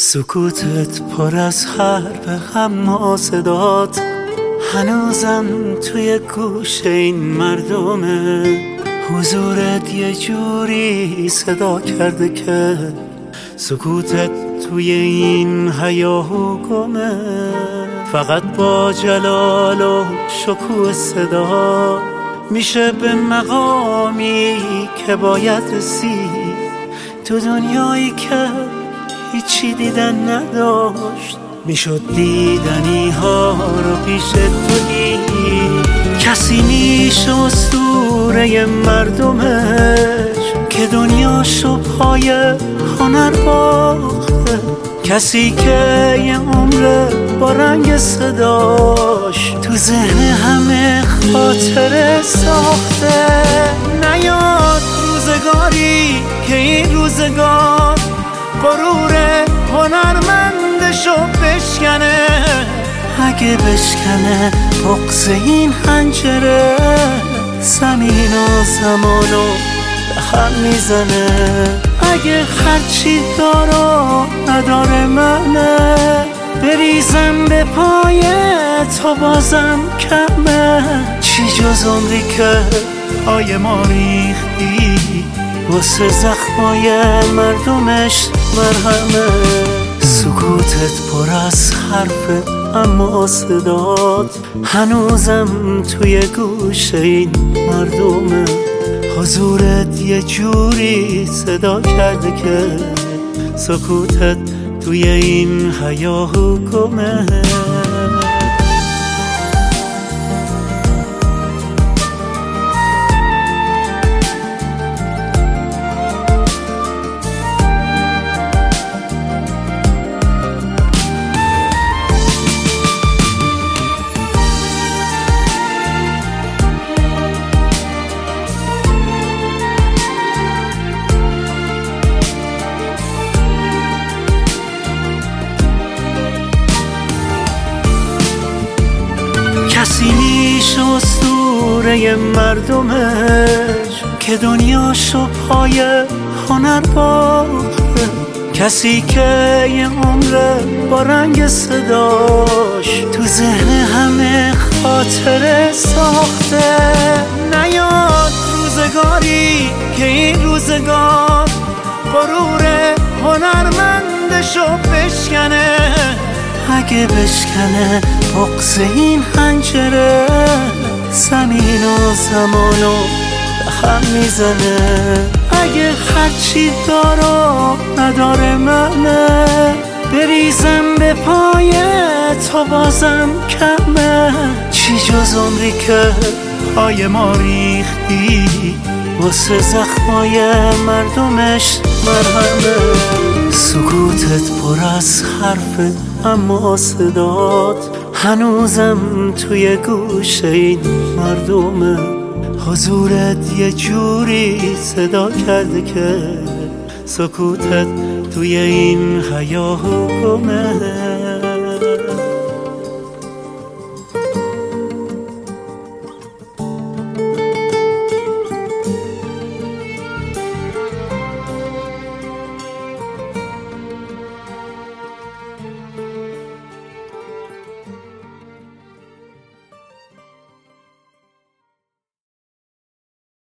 سکوتت پر از حرف اما صدات هنوزم توی گوش این مردمه. حضورت یه جوری صدا کرده که سکوتت توی این هیاهو گمه. فقط با جلال و شکوه صدا میشه به مقامی که باید رسید تو دنیایی که هیچی دیدن نداشت. میشد دیدنی ها رو پیش تو دید. کسی میشه اسطوره مردمش که دنیاشو پای هنر باخته. کسی که یه عمر با رنگ صداش تو ذهن همه خاطره ساخته. نیاد روزگاری که این روزگار غرور هنرمندشو بشکنه. اگه بشکنه بغض این حنجره زمین و زمانو به هم میزنه. اگه هرچی دارو نداره منه بریزم به پای تو بازم کمه. چی جز عمری که پای ما ریختی واسه زخمای مردمش مرهمه. سکوتت پر از حرف اما صدات هنوزم توی گوش این مردمه. حضورت یه جوری صدا کرده که سکوتت توی این هیاهو گمه. کسی میشه اسطوره مردمش که دنیاشو پای هنر باخته. کسی که یه عمر با رنگ صداش تو ذهن همه خاطره ساخته. نیاد روزگاری که این روزگار غرور هنرمندشو بشکنه. اگه بشکنه بغض این حنجره زمین و زمانو به هم میزنه. اگه هرچی دارو نداره منه بریزم به پای تو بازم کمه. چی جز عمری که پای ما ریختی واسه زخمای مردمش مرهمه. سکوتت پر از حرف اما صدات هنوزم توی گوش این مردمه. حضورت یه جوری صدا کرده که سکوتت توی این هیاهو گمه.